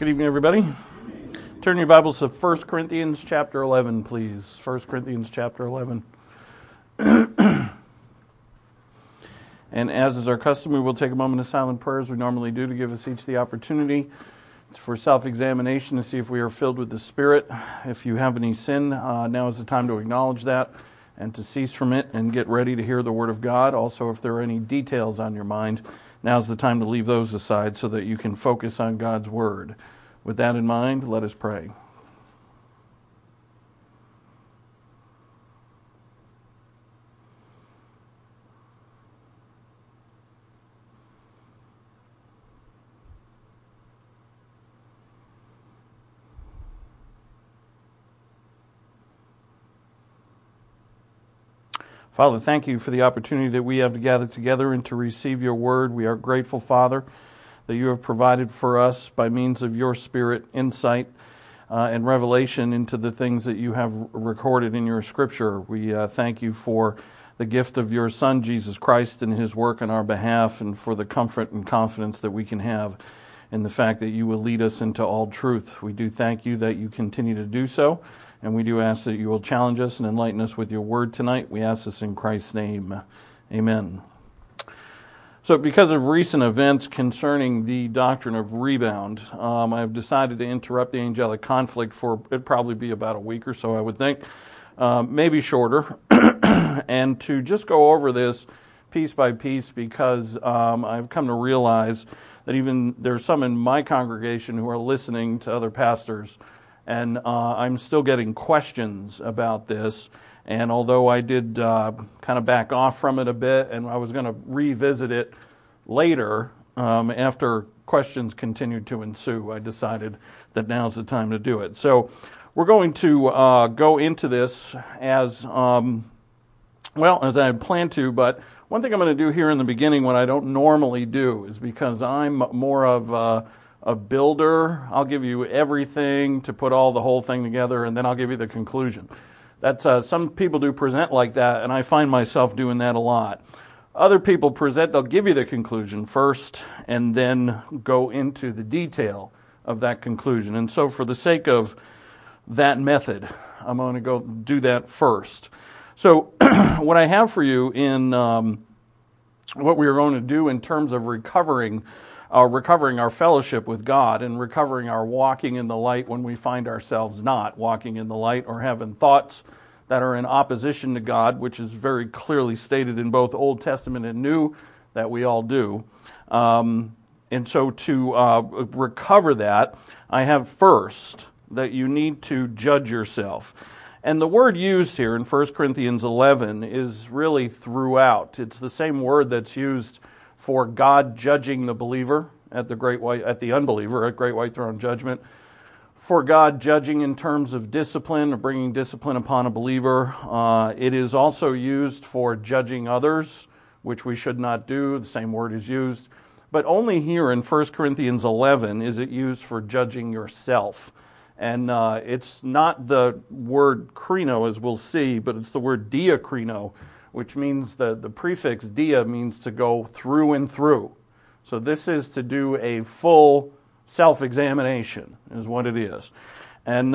Good evening, everybody. Turn your Bibles to 1 Corinthians chapter 11, please. 1 Corinthians chapter 11. And as is our custom, we will take a moment of silent prayer as we normally do to give us each the opportunity for self-examination to see if we are filled with the Spirit. If you have any sin, now is the time to acknowledge that and to cease from it and get ready to hear the Word of God. Also, if there are any details on your mind, now is the time to leave those aside so that you can focus on God's Word. With that in mind, let us pray. Father, thank you for the opportunity that we have to gather together and to receive your word. We are grateful, Father, that you have provided for us by means of your Spirit insight and revelation into the things that you have recorded in your Scripture. We thank you for the gift of your Son, Jesus Christ, and his work on our behalf, and for the comfort and confidence that we can have in the fact that you will lead us into all truth. We do thank you that you continue to do so. And we do ask that you will challenge us and enlighten us with your word tonight. We ask this in Christ's name. Amen. So because of recent events concerning the doctrine of rebound, I have decided to interrupt the angelic conflict for, it'd probably be about a week or so, I would think, maybe shorter, and to just go over this piece by piece because I've come to realize that even there's some in my congregation who are listening to other pastors. And I'm still getting questions about this. And although I did kind of back off from it a bit, and I was going to revisit it later after questions continued to ensue, I decided that now's the time to do it. So we're going to go into this as I had planned to. But one thing I'm going to do here in the beginning, what I don't normally do, is because I'm more of a builder. I'll give you everything to put all the whole thing together, and then I'll give you the conclusion. That's some people do present like that, and I find myself doing that a lot. Other people present, they'll give you the conclusion first, and then go into the detail of that conclusion. And so for the sake of that method, I'm going to go do that first. So what I have for you in what we are going to do in terms of recovering our fellowship with God and recovering our walking in the light when we find ourselves not walking in the light or having thoughts that are in opposition to God, which is very clearly stated in both Old Testament and New that we all do. And so to recover that, I have first that you need to judge yourself. And the word used here in 1 Corinthians 11 is really throughout. It's the same word that's used for God judging the believer at the unbeliever at Great White Throne Judgment, for God judging in terms of discipline or bringing discipline upon a believer. It is also used for judging others, which we should not do. The same word is used. But only here in 1 Corinthians 11 is it used for judging yourself. And it's not the word krino, as we'll see, but it's the word diakrino, which means the prefix dia means to go through and through. So this is to do a full self-examination, is what it is. And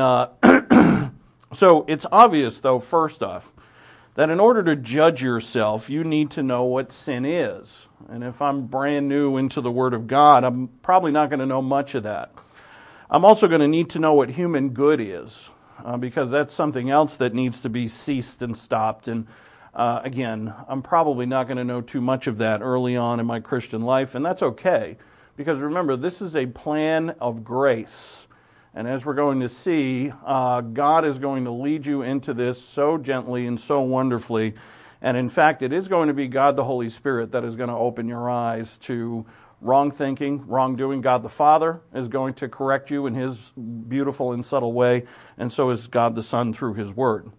so it's obvious, though, first off, that in order to judge yourself, you need to know what sin is. And if I'm brand new into the Word of God, I'm probably not going to know much of that. I'm also going to need to know what human good is, because that's something else that needs to be ceased and stopped. And again, I'm probably not going to know too much of that early on in my Christian life, and that's okay, because remember, this is a plan of grace. And as we're going to see, God is going to lead you into this so gently and so wonderfully. And in fact, it is going to be God the Holy Spirit that is going to open your eyes to wrong thinking, wrongdoing. God the Father is going to correct you in his beautiful and subtle way, and so is God the Son through his Word.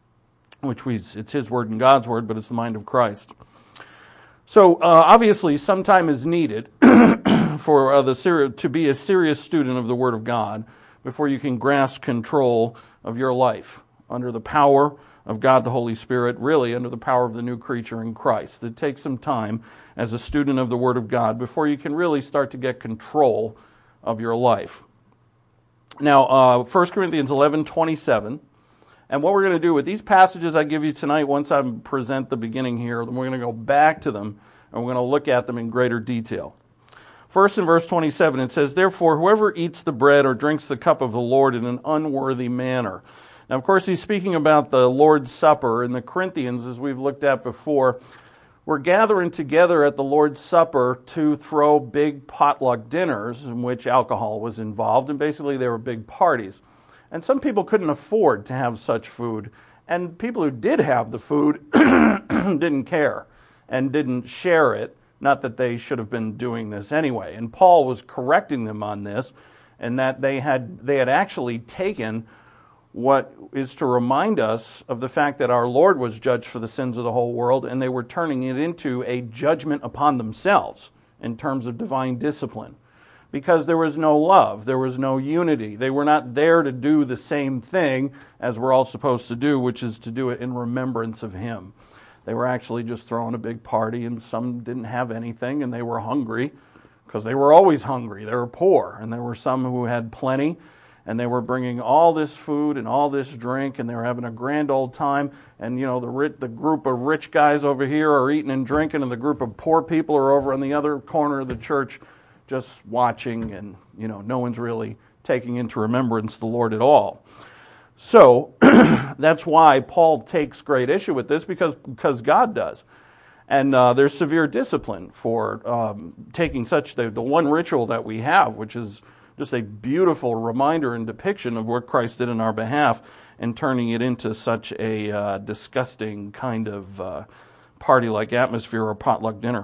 It's his word and God's word, but it's the mind of Christ. So obviously, some time is needed for to be a serious student of the Word of God before you can grasp control of your life under the power of God the Holy Spirit, really under the power of the new creature in Christ. It takes some time as a student of the Word of God before you can really start to get control of your life. Now, 1 Corinthians 11:27. And what we're going to do with these passages I give you tonight, once I present the beginning here, then we're going to go back to them and we're going to look at them in greater detail. First, in verse 27, it says, "Therefore, whoever eats the bread or drinks the cup of the Lord in an unworthy manner." Now, of course, he's speaking about the Lord's Supper, and the Corinthians, as we've looked at before, were gathering together at the Lord's Supper to throw big potluck dinners in which alcohol was involved, and basically they were big parties. And some people couldn't afford to have such food, and people who did have the food didn't care and didn't share it. Not that they should have been doing this anyway. And Paul was correcting them on this, and that they had actually taken what is to remind us of the fact that our Lord was judged for the sins of the whole world, and they were turning it into a judgment upon themselves in terms of divine discipline. Because there was no love, there was no unity. They were not there to do the same thing as we're all supposed to do, which is to do it in remembrance of Him. They were actually just throwing a big party, and some didn't have anything, and they were hungry, because they were always hungry. They were poor, and there were some who had plenty, and they were bringing all this food and all this drink, and they were having a grand old time. And the group of rich guys over here are eating and drinking, and the group of poor people are over on the other corner of the church just watching, and no one's really taking into remembrance the Lord at all. So that's why Paul takes great issue with this, because God does. And there's severe discipline for taking such the one ritual that we have, which is just a beautiful reminder and depiction of what Christ did in our behalf, and turning it into such a disgusting kind of party-like atmosphere or potluck dinner.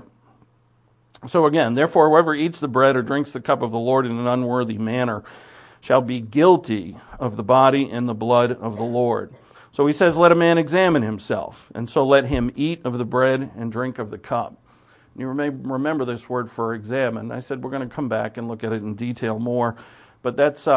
So again, "Therefore, whoever eats the bread or drinks the cup of the Lord in an unworthy manner shall be guilty of the body and the blood of the Lord." So he says, "Let a man examine himself, and so let him eat of the bread and drink of the cup." You may remember this word for examine. I said we're going to come back and look at it in detail more, but that's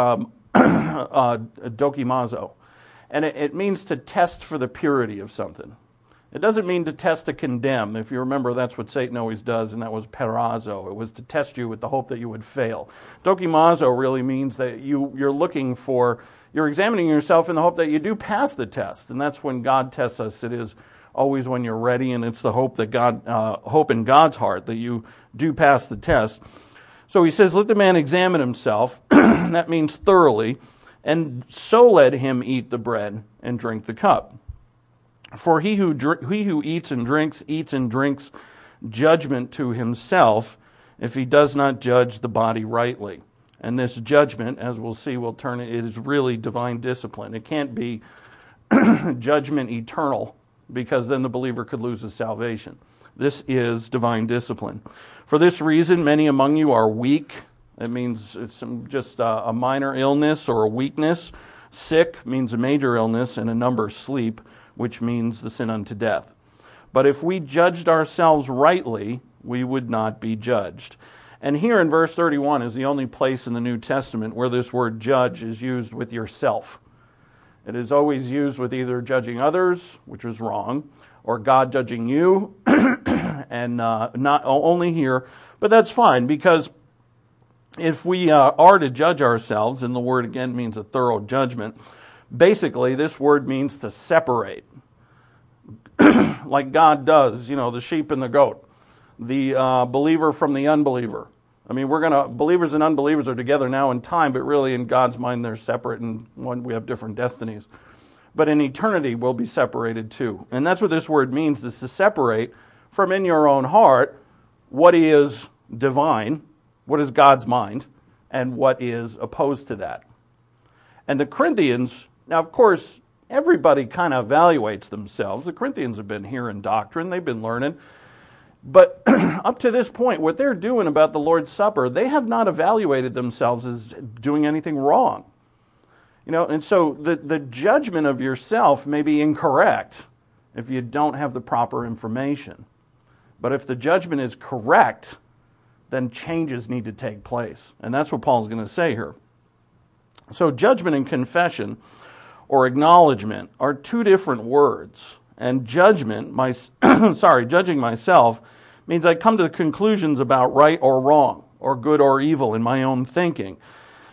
dokimazo. And it means to test for the purity of something. It doesn't mean to test to condemn. If you remember, that's what Satan always does, and that was perazo. It was to test you with the hope that you would fail. Dokimazo really means that you're examining yourself in the hope that you do pass the test, and that's when God tests us. It is always when you're ready, and it's the hope in God's heart that you do pass the test. So he says, "Let the man examine himself." That means thoroughly, "and so let him eat the bread and drink the cup. For he who eats and drinks judgment to himself, if he does not judge the body rightly." And this judgment, as we'll see, it is really divine discipline. It can't be judgment eternal, because then the believer could lose his salvation. This is divine discipline. "For this reason, many among you are weak." It means it's just a minor illness or a weakness. "Sick" means a major illness, and a number sleep, which means the sin unto death. "But if we judged ourselves rightly, we would not be judged." And here in verse 31 is the only place in the New Testament where this word judge is used with yourself. It is always used with either judging others, which is wrong, or God judging you, and not only here. But that's fine, because if we are to judge ourselves, and the word again means a thorough judgment, basically this word means to separate. Like God does, the sheep and the goat, the believer from the unbeliever. I mean, believers and unbelievers are together now in time, but really in God's mind they're separate, and we have different destinies. But in eternity we'll be separated too. And that's what this word means, is to separate from in your own heart what is divine, what is God's mind, and what is opposed to that. And the Corinthians, now of course, everybody kind of evaluates themselves. The Corinthians have been hearing doctrine, they've been learning. But up to this point, what they're doing about the Lord's Supper, they have not evaluated themselves as doing anything wrong. And so the judgment of yourself may be incorrect if you don't have the proper information. But if the judgment is correct, then changes need to take place. And that's what Paul's going to say here. So judgment and confession, or acknowledgement, are two different words. And judging myself means I come to the conclusions about right or wrong, or good or evil in my own thinking.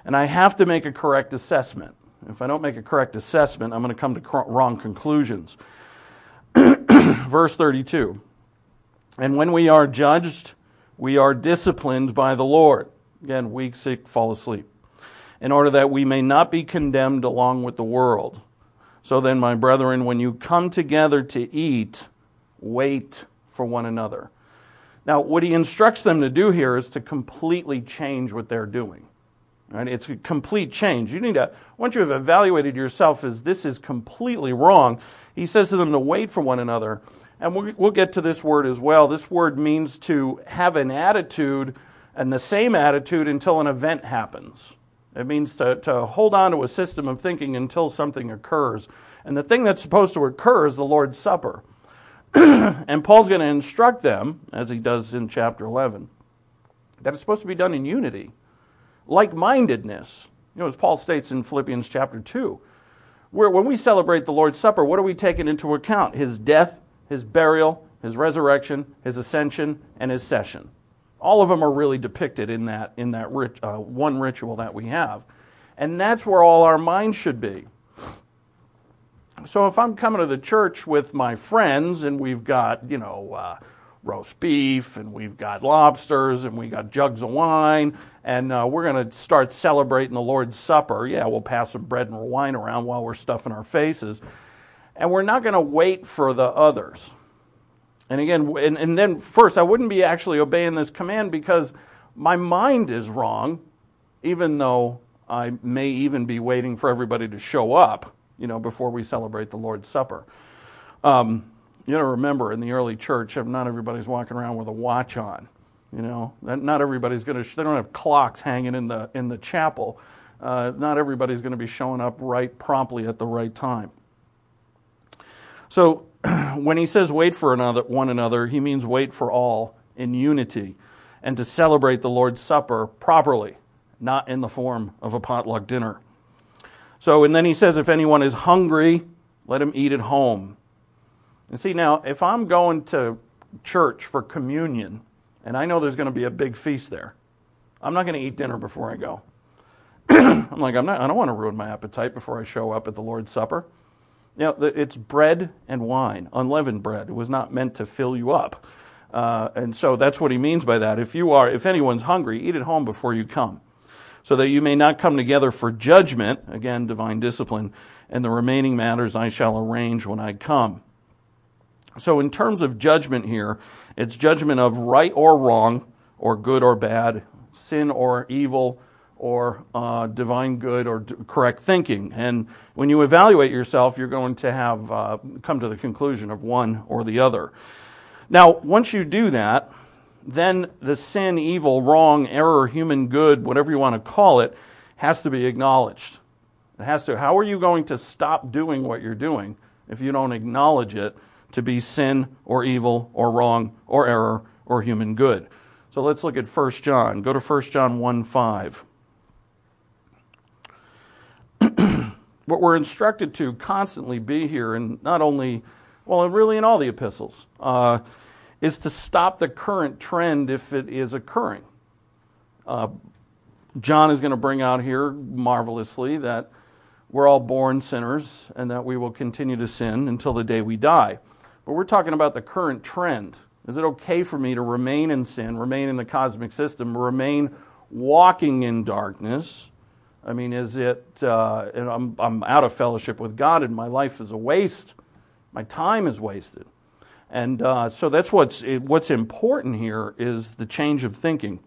And I have to make a correct assessment. If I don't make a correct assessment, I'm going to come to wrong conclusions. Verse 32. And when we are judged, we are disciplined by the Lord. Again, weak, sick, fall asleep. In order that we may not be condemned along with the world. So then, my brethren, when you come together to eat, wait for one another. Now, what he instructs them to do here is to completely change what they're doing. Right? It's a complete change. You need to, once you have evaluated yourself as this is completely wrong, he says to them to wait for one another. And we'll get to this word as well. This word means to have an attitude and the same attitude until an event happens. It means to hold on to a system of thinking until something occurs. And the thing that's supposed to occur is the Lord's Supper. And Paul's going to instruct them, as he does in chapter 11, that it's supposed to be done in unity. Like-mindedness. As Paul states in Philippians chapter 2, where when we celebrate the Lord's Supper, what are we taking into account? His death, his burial, his resurrection, his ascension, and his session. All of them are really depicted in that one ritual that we have. And that's where all our minds should be. So if I'm coming to the church with my friends and we've got, roast beef and we've got lobsters and we got jugs of wine and we're going to start celebrating the Lord's Supper, we'll pass some bread and wine around while we're stuffing our faces. And we're not going to wait for the others. And again, and then first, I wouldn't be actually obeying this command because my mind is wrong, even though I may even be waiting for everybody to show up, before we celebrate the Lord's Supper. Remember, in the early church, not everybody's walking around with a watch on. Not everybody's going to. They don't have clocks hanging in the chapel. Not everybody's going to be showing up right promptly at the right time. So when he says wait for one another, he means wait for all in unity and to celebrate the Lord's Supper properly, not in the form of a potluck dinner. So, and then he says, if anyone is hungry, let him eat at home. And see, now, if I'm going to church for communion, and I know there's going to be a big feast there, I'm not going to eat dinner before I go. I don't want to ruin my appetite before I show up at the Lord's Supper. It's bread and wine, unleavened bread. It was not meant to fill you up. And so that's what he means by that. If anyone's hungry, eat at home before you come, so that you may not come together for judgment, again, divine discipline, and the remaining matters I shall arrange when I come. So in terms of judgment here, it's judgment of right or wrong, or good or bad, sin or evil, or divine good or correct thinking. And when you evaluate yourself, you're going to have come to the conclusion of one or the other. Now, once you do that, then the sin, evil, wrong, error, human good, whatever you want to call it, has to be acknowledged. It has to. How are you going to stop doing what you're doing if you don't acknowledge it to be sin or evil or wrong or error or human good? So let's look at 1 John. Go to 1 John 1:5. What we're instructed to constantly be here, and not only, and really in all the epistles, is to stop the current trend if it is occurring. John is going to bring out here marvelously that we're all born sinners and that we will continue to sin until the day we die. But we're talking about the current trend. Is it okay for me to remain in sin, remain in the cosmic system, remain walking in darkness? I mean, is it, I'm out of fellowship with God and my life is a waste. My time is wasted. And so that's what's important here is the change of thinking.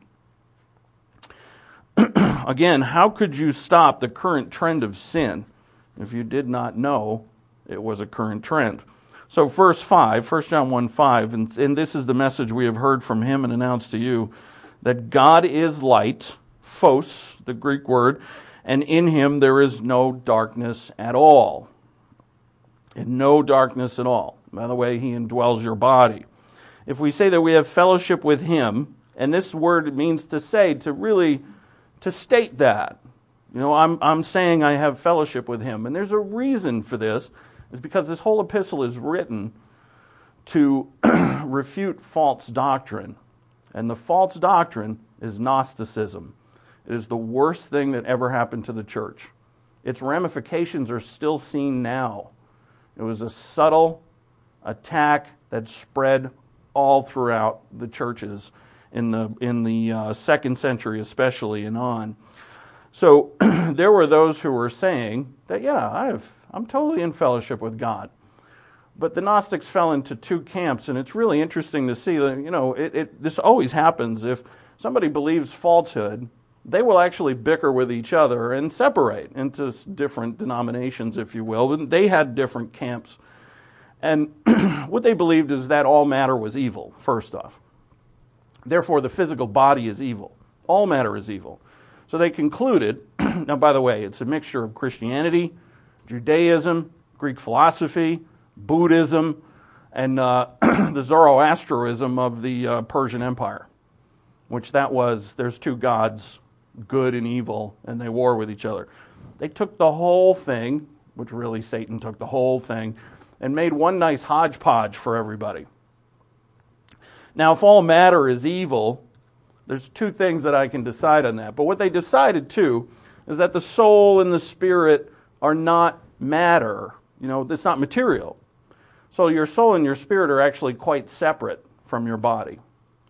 Again, how could you stop the current trend of sin if you did not know it was a current trend? So verse 5, 1 John 1:5, and this is the message we have heard from him and announced to you, that God is light, phos, the Greek word, and in him there is no darkness at all. And no darkness at all. By the way, he indwells your body. If we say that we have fellowship with him, and this word means to say, to state that. I'm saying I have fellowship with him. And there's a reason for this. It's because this whole epistle is written to refute false doctrine. And the false doctrine is Gnosticism. It is the worst thing that ever happened to the church. Its ramifications are still seen now. It was a subtle attack that spread all throughout the churches in the second century especially and on. So there were those who were saying that, I'm totally in fellowship with God. But the Gnostics fell into two camps, and it's really interesting to see that, this always happens. If somebody believes falsehood, they will actually bicker with each other and separate into different denominations, if you will. And they had different camps. And what they believed is that all matter was evil, first off. Therefore, the physical body is evil. All matter is evil. So they concluded, now by the way, it's a mixture of Christianity, Judaism, Greek philosophy, Buddhism, and the Zoroastrianism of the Persian Empire, which there's two gods, good and evil, and they war with each other. They took the whole thing, which really Satan took the whole thing, and made one nice hodgepodge for everybody. Now, if all matter is evil, there's two things that I can decide on that. But what they decided, too, is that the soul and the spirit are not matter. It's not material. So your soul and your spirit are actually quite separate from your body.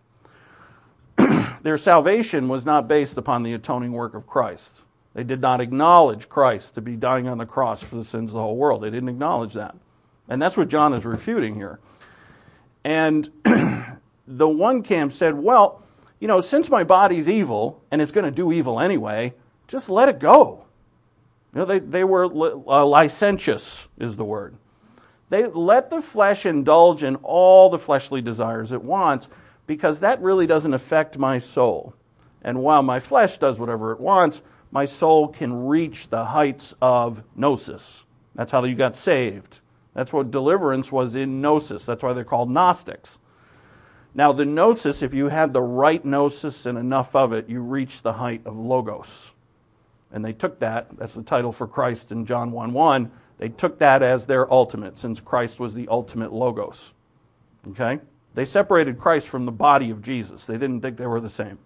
Their salvation was not based upon the atoning work of Christ. They did not acknowledge Christ to be dying on the cross for the sins of the whole world. They didn't acknowledge that. And that's what John is refuting here. And the one camp said, well, since my body's evil, and it's going to do evil anyway, just let it go. They were licentious, is the word. They let the flesh indulge in all the fleshly desires it wants, because that really doesn't affect my soul. And while my flesh does whatever it wants, my soul can reach the heights of gnosis. That's how you got saved. That's what deliverance was in gnosis. That's why they're called Gnostics. Now the gnosis, if you had the right gnosis and enough of it, you reach the height of logos. And they took that's the title for Christ in John 1:1, they took that as their ultimate, since Christ was the ultimate logos. Okay? They separated Christ from the body of Jesus. They didn't think they were the same.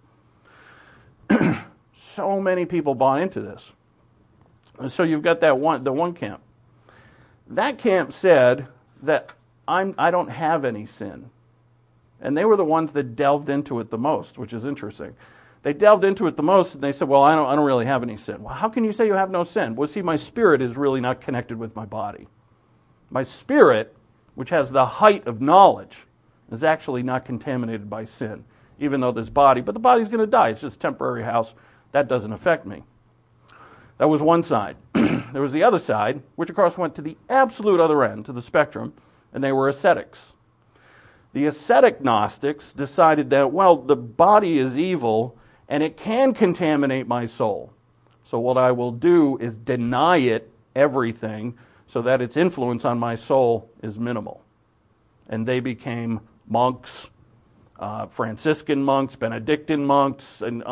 So many people bought into this. And so you've got the one camp. That camp said that I don't have any sin. And they were the ones that delved into it the most, which is interesting. They delved into it the most, and they said, well, I don't really have any sin. Well, how can you say you have no sin? Well, see, my spirit is really not connected with my body. My spirit, which has the height of knowledge, is actually not contaminated by sin, even though this body, but the body's going to die. It's just a temporary house. That doesn't affect me. That was one side. There was the other side, which of course went to the absolute other end, to the spectrum, and they were ascetics. The ascetic Gnostics decided that, well, the body is evil, and it can contaminate my soul. So what I will do is deny it everything so that its influence on my soul is minimal. And they became monks, Franciscan monks, Benedictine monks, and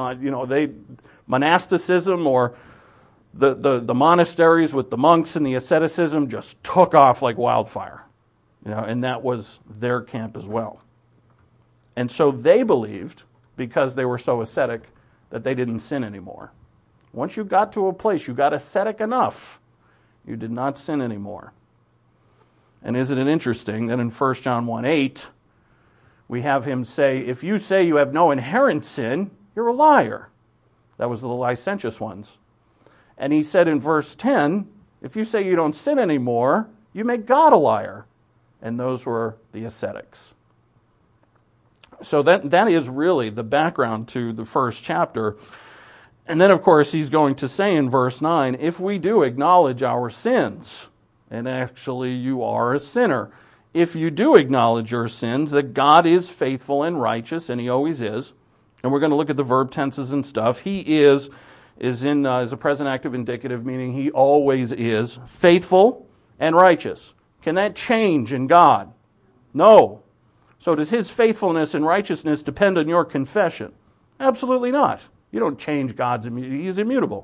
monasticism, or the monasteries with the monks and the asceticism just took off like wildfire. And that was their camp as well. And so they believed, because they were so ascetic, that they didn't sin anymore. Once you got to a place, you got ascetic enough, you did not sin anymore. And isn't it interesting that in 1 John 1:8, we have him say, if you say you have no inherent sin, you're a liar. That was the licentious ones. And he said in verse 10, if you say you don't sin anymore, you make God a liar. And those were the ascetics. So that is really the background to the first chapter. And then, of course, he's going to say in verse 9, if we do acknowledge our sins, and actually you are a sinner, if you do acknowledge your sins, that God is faithful and righteous, and he always is, and we're going to look at the verb tenses and stuff, he is a present active indicative, meaning he always is faithful and righteous. Can that change in God? No. So does his faithfulness and righteousness depend on your confession? Absolutely not. You don't change God's immunity. He's immutable.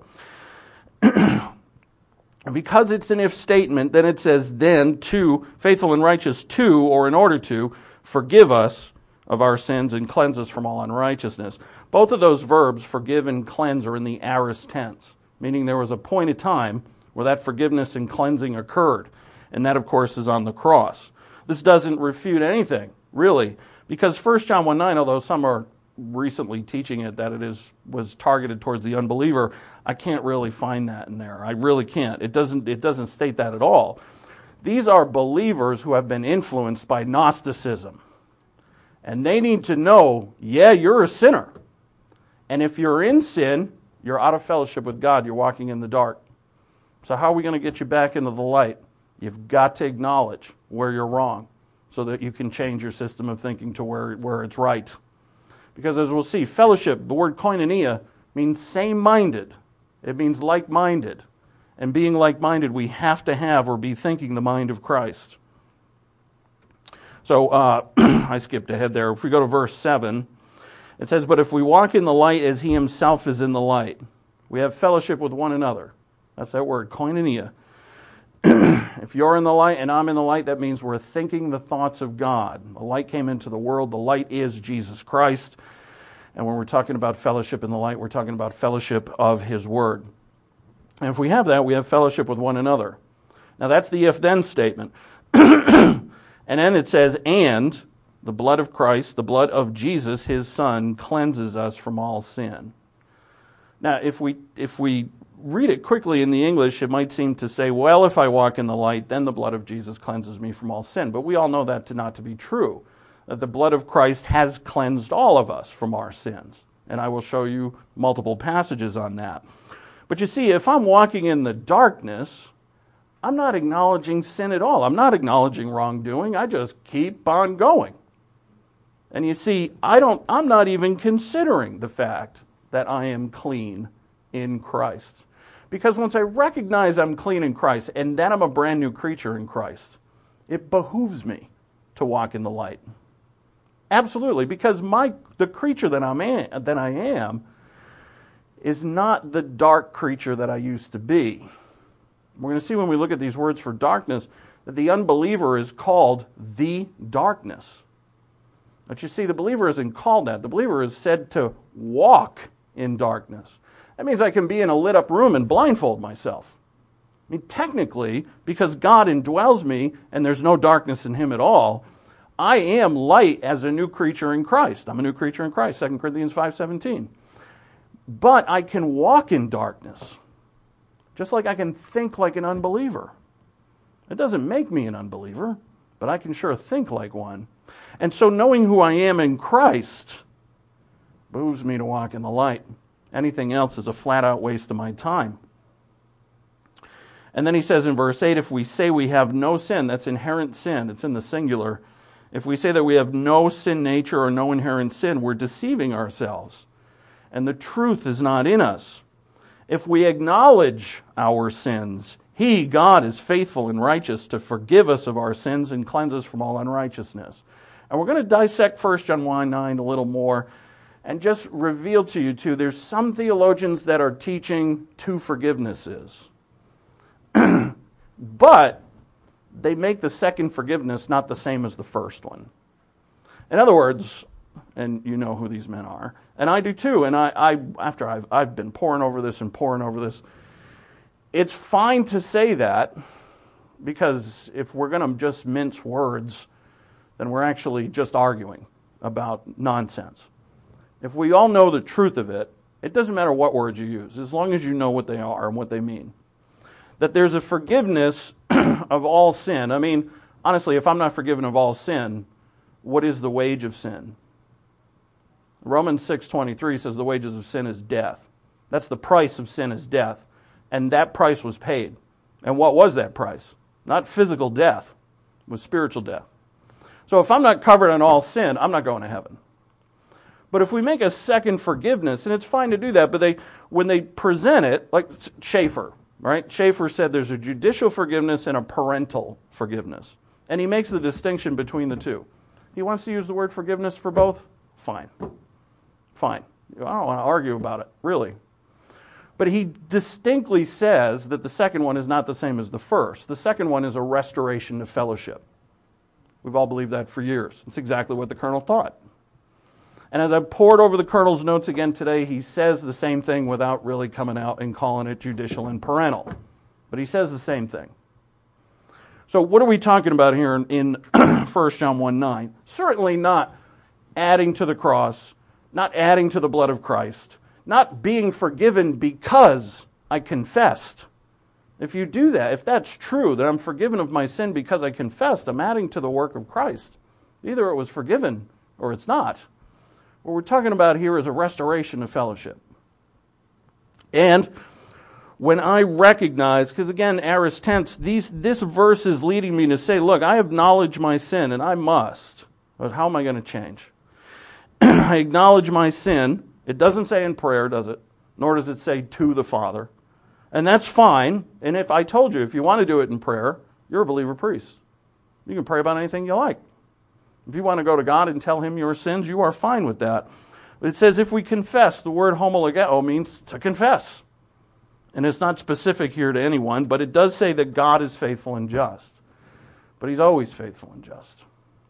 And because it's an if statement, then it says, then to, faithful and righteous to, or in order to, forgive us of our sins and cleanse us from all unrighteousness. Both of those verbs, forgive and cleanse, are in the aorist tense, meaning there was a point of time where that forgiveness and cleansing occurred. And that, of course, is on the cross. This doesn't refute anything, really, because 1 John 1:9, although some are recently teaching it that was targeted towards the unbeliever, I can't really find that in there. I really can't. It doesn't state that at all. These are believers who have been influenced by Gnosticism. And they need to know, yeah, you're a sinner. And if you're in sin, you're out of fellowship with God. You're walking in the dark. So how are we going to get you back into the light? You've got to acknowledge where you're wrong so that you can change your system of thinking to where it's right. Because as we'll see, fellowship, the word koinonia, means same-minded. It means like-minded. And being like-minded, we have to have or be thinking the mind of Christ. So I skipped ahead there. If we go to verse 7, it says, but if we walk in the light as he himself is in the light, we have fellowship with one another. That's that word, koinonia. If you're in the light and I'm in the light, that means we're thinking the thoughts of God. The light came into the world. The light is Jesus Christ. And when we're talking about fellowship in the light, we're talking about fellowship of his word. And if we have that, we have fellowship with one another. Now that's the if-then statement. And then it says, and the blood of Christ, the blood of Jesus, his Son, cleanses us from all sin. Now, if we read it quickly in the English, it might seem to say, well, if I walk in the light, then the blood of Jesus cleanses me from all sin. But we all know that to not to be true, that the blood of Christ has cleansed all of us from our sins. And I will show you multiple passages on that. But you see, if I'm walking in the darkness, I'm not acknowledging sin at all. I'm not acknowledging wrongdoing. I just keep on going. And you see, I'm not even considering the fact that I am clean in Christ. Because once I recognize I'm clean in Christ and that I'm a brand new creature in Christ, it behooves me to walk in the light. Absolutely, because the creature that I am is not the dark creature that I used to be. We're going to see when we look at these words for darkness that the unbeliever is called the darkness. But you see, the believer isn't called that. The believer is said to walk in darkness. That means I can be in a lit up room and blindfold myself. I mean, technically, because God indwells me and there's no darkness in him at all, I am light as a new creature in Christ. I'm a new creature in Christ, 2 Corinthians 5:17. But I can walk in darkness, just like I can think like an unbeliever. It doesn't make me an unbeliever, but I can sure think like one. And so knowing who I am in Christ moves me to walk in the light. Anything else is a flat-out waste of my time. And then he says in verse 8, if we say we have no sin, that's inherent sin, it's in the singular. If we say that we have no sin nature or no inherent sin, we're deceiving ourselves, and the truth is not in us. If we acknowledge our sins, he, God, is faithful and righteous to forgive us of our sins and cleanse us from all unrighteousness. And we're going to dissect 1 John 1:9 a little more and just reveal to you, too, there's some theologians that are teaching two forgivenesses. But they make the second forgiveness not the same as the first one. In other words, and you know who these men are, and I do too, and after I've been poring over this, it's fine to say that, because if we're going to just mince words, then we're actually just arguing about nonsense. If we all know the truth of it, it doesn't matter what words you use, as long as you know what they are and what they mean. That there's a forgiveness of all sin. I mean, honestly, if I'm not forgiven of all sin, what is the wage of sin? Romans 6:23 says the wages of sin is death. That's the price of sin is death. And that price was paid. And what was that price? Not physical death. It was spiritual death. So if I'm not covered on all sin, I'm not going to heaven. But if we make a second forgiveness, and it's fine to do that, but when they present it, like Schaeffer, right? Schaeffer said there's a judicial forgiveness and a parental forgiveness. And he makes the distinction between the two. He wants to use the word forgiveness for both? Fine. I don't want to argue about it, really. But he distinctly says that the second one is not the same as the first. The second one is a restoration to fellowship. We've all believed that for years. It's exactly what the colonel taught. And as I pored over the Colonel's notes again today, he says the same thing without really coming out and calling it judicial and parental. But he says the same thing. So what are we talking about here in 1 John 1:9? Certainly not adding to the cross, not adding to the blood of Christ, not being forgiven because I confessed. If you do that, if that's true, that I'm forgiven of my sin because I confessed, I'm adding to the work of Christ. Either it was forgiven or it's not. What we're talking about here is a restoration of fellowship. And when I recognize, because again, aorist tense, this verse is leading me to say, look, I acknowledge my sin, and I must. But how am I going to change? I acknowledge my sin. It doesn't say in prayer, does it? Nor does it say to the Father. And that's fine. And if I told you, if you want to do it in prayer, you're a believer priest. You can pray about anything you like. If you want to go to God and tell Him your sins, you are fine with that. But it says if we confess, the word homologeo means to confess. And it's not specific here to anyone, but it does say that God is faithful and just. But He's always faithful and just.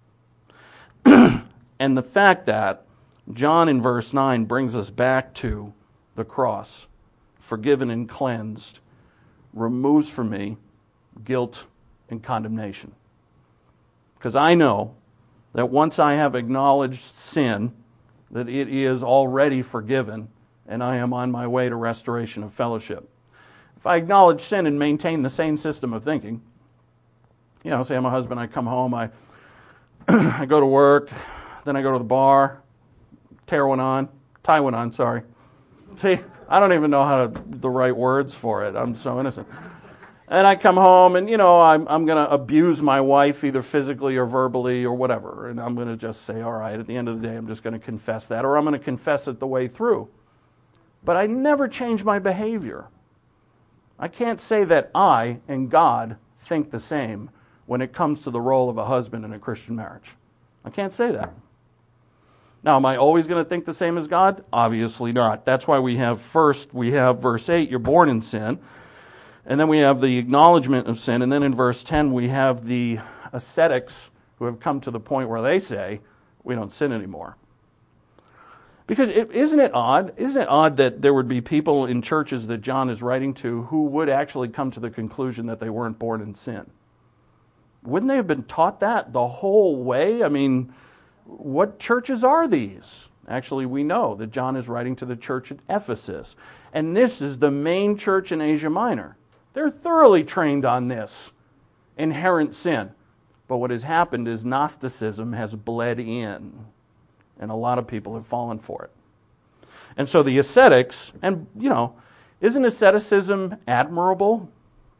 And the fact that John in verse 9 brings us back to the cross, forgiven and cleansed, removes from me guilt and condemnation. Because I know that once I have acknowledged sin, that it is already forgiven, and I am on my way to restoration of fellowship. If I acknowledge sin and maintain the same system of thinking, say I'm a husband, I come home, I go to work, then I go to the bar, tie one on, sorry. See, I don't even know the right words for it. I'm so innocent. And I come home and, I'm going to abuse my wife either physically or verbally or whatever. And I'm going to just say, all right, at the end of the day, I'm just going to confess that. Or I'm going to confess it the way through. But I never change my behavior. I can't say that I and God think the same when it comes to the role of a husband in a Christian marriage. I can't say that. Now, am I always going to think the same as God? Obviously not. That's why we have verse 8, you're born in sin. And then we have the acknowledgement of sin. And then in verse 10, we have the ascetics who have come to the point where they say, we don't sin anymore. Because isn't it odd? Isn't it odd that there would be people in churches that John is writing to who would actually come to the conclusion that they weren't born in sin? Wouldn't they have been taught that the whole way? I mean, what churches are these? Actually, we know that John is writing to the church at Ephesus. And this is the main church in Asia Minor. They're thoroughly trained on this inherent sin. But what has happened is Gnosticism has bled in. And a lot of people have fallen for it. And so the ascetics, and isn't asceticism admirable?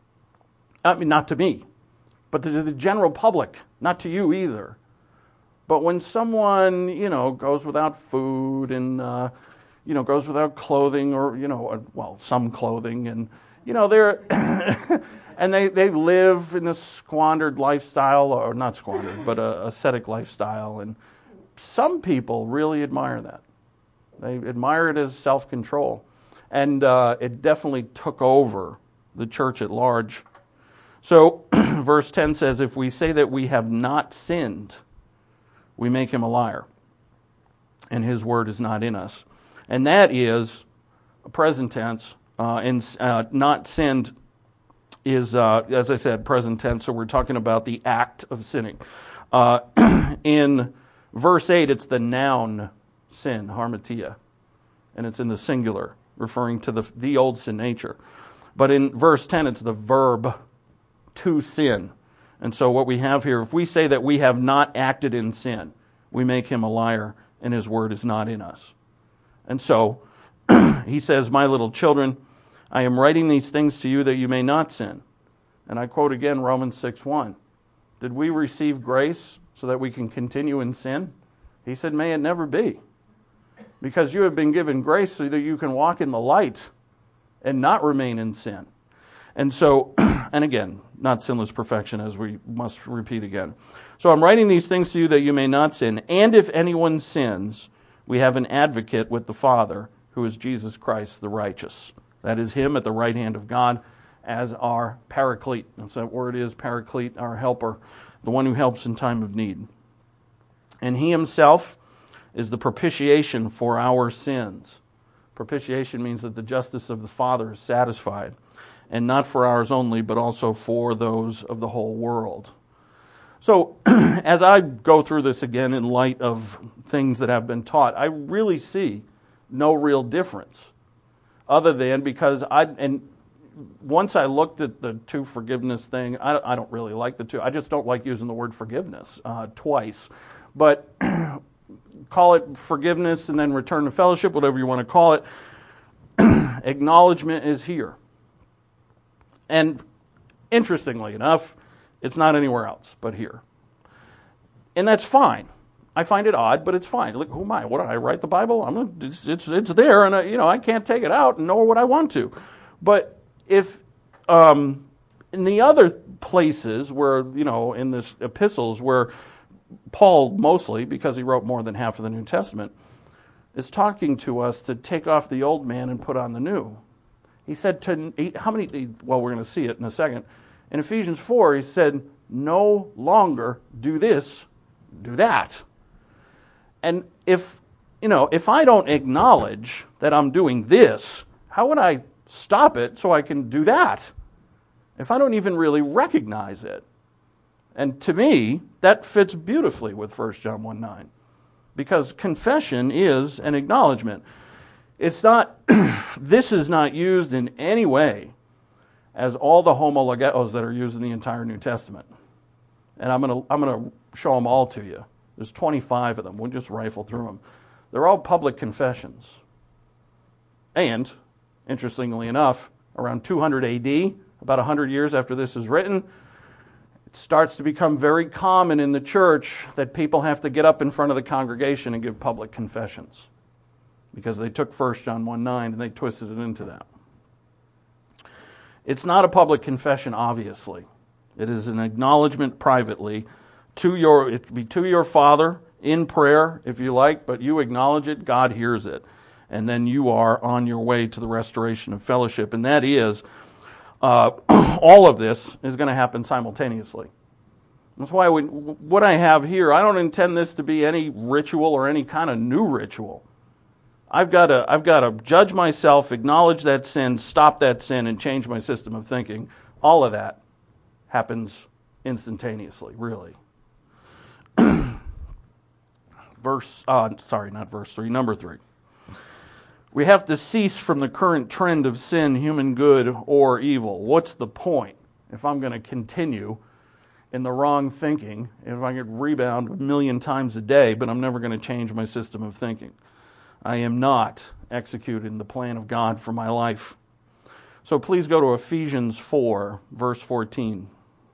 I mean, not to me, but to the general public, not to you either. But when someone, goes without food and, goes without clothing or, some clothing and, they're, and they live in a squandered lifestyle, or not squandered, but a ascetic lifestyle. And some people really admire that. They admire it as self-control. And it definitely took over the church at large. So verse 10 says, if we say that we have not sinned, we make him a liar, and his word is not in us. And that is a present tense, and not sinned is, as I said, present tense, so we're talking about the act of sinning. In verse 8, it's the noun sin, harmatia, and it's in the singular, referring to the old sin nature. But in verse 10, it's the verb to sin. And so what we have here, if we say that we have not acted in sin, we make him a liar, and his word is not in us. And so he says, my little children, I am writing these things to you that you may not sin. And I quote again Romans 6:1. Did we receive grace so that we can continue in sin? He said, may it never be. Because you have been given grace so that you can walk in the light and not remain in sin. And so, and again, not sinless perfection, as we must repeat again. So I'm writing these things to you that you may not sin. And if anyone sins, we have an advocate with the Father, who is Jesus Christ the righteous. That is him at the right hand of God as our paraclete. That's that word is, paraclete, our helper, the one who helps in time of need. And he himself is the propitiation for our sins. Propitiation means that the justice of the Father is satisfied, and not for ours only, but also for those of the whole world. So, as I go through this again in light of things that have been taught, I really see no real difference, other than because once I looked at the two forgiveness thing, I don't really like the two. I just don't like using the word forgiveness twice. But call it forgiveness and then return to fellowship, whatever you want to call it. Acknowledgement is here. And interestingly enough, it's not anywhere else but here. And that's fine. I find it odd, but it's fine. Look, who am I? What did I write the Bible? It's there, and I can't take it out, nor would I want to. But if in the other places where, in this epistles where Paul mostly, because he wrote more than half of the New Testament, is talking to us to take off the old man and put on the new. He said we're going to see it in a second. In Ephesians 4, he said, no longer do this, do that. And if I don't acknowledge that I'm doing this, how would I stop it so I can do that? If I don't even really recognize it. And to me, that fits beautifully with 1 John 1:9. Because confession is an acknowledgement. It's not, this is not used in any way as all the homologetos that are used in the entire New Testament. And I'm going to show them all to you. There's 25 of them. We'll just rifle through them. They're all public confessions. And, interestingly enough, around 200 AD, about 100 years after this is written, it starts to become very common in the church that people have to get up in front of the congregation and give public confessions. Because they took 1 John 1:9 and they twisted it into that. It's not a public confession, obviously. It is an acknowledgement privately it could be to your Father in prayer, if you like, but you acknowledge it, God hears it. And then you are on your way to the restoration of fellowship. And that is, all of this is going to happen simultaneously. That's why what I have here, I don't intend this to be any ritual or any kind of new ritual. I've got to judge myself, acknowledge that sin, stop that sin, and change my system of thinking. All of that happens instantaneously, really. Number 3. We have to cease from the current trend of sin, human good or evil. What's the point if I'm going to continue in the wrong thinking, if I could rebound 1 million times a day, but I'm never going to change my system of thinking? I am not executing the plan of God for my life. So please go to Ephesians 4, verse 14.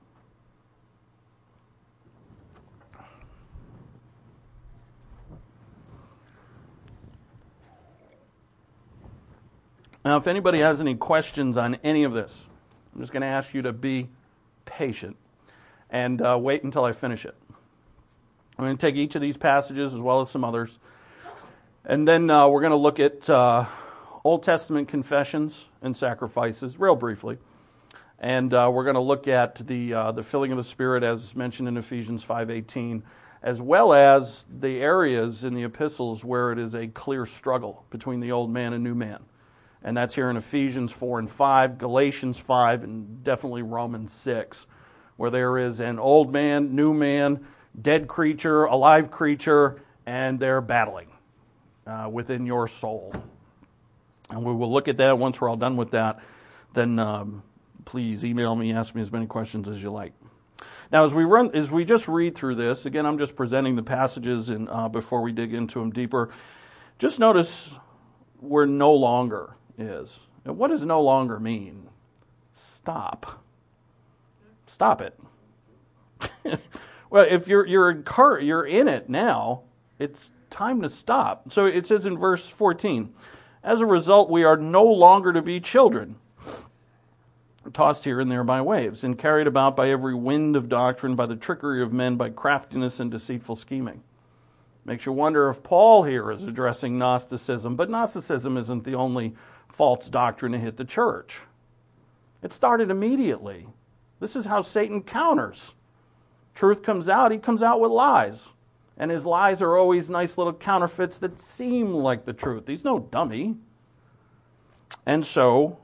Now, if anybody has any questions on any of this, I'm just going to ask you to be patient and wait until I finish it. I'm going to take each of these passages as well as some others, and then we're going to look at Old Testament confessions and sacrifices real briefly, and we're going to look at the filling of the Spirit as mentioned in Ephesians 5:18, as well as the areas in the epistles where it is a clear struggle between the old man and new man. And that's here in Ephesians 4 and 5, Galatians 5, and definitely Romans 6, where there is an old man, new man, dead creature, alive creature, and they're battling within your soul. And we will look at that once we're all done with that. Then please email me, ask me as many questions as you like. Now, as we just read through this, again, I'm just presenting the passages and before we dig into them deeper. Just notice where no longer is. And what does no longer mean? Stop. Stop it. Well, if you're in it now, it's time to stop. So it says in verse 14, as a result, we are no longer to be children, tossed here and there by waves, and carried about by every wind of doctrine, by the trickery of men, by craftiness and deceitful scheming. Makes you wonder if Paul here is addressing Gnosticism, but Gnosticism isn't the only false doctrine to hit the church. It started immediately. This is how Satan counters. Truth comes out, he comes out with lies. And his lies are always nice little counterfeits that seem like the truth. He's no dummy. And so,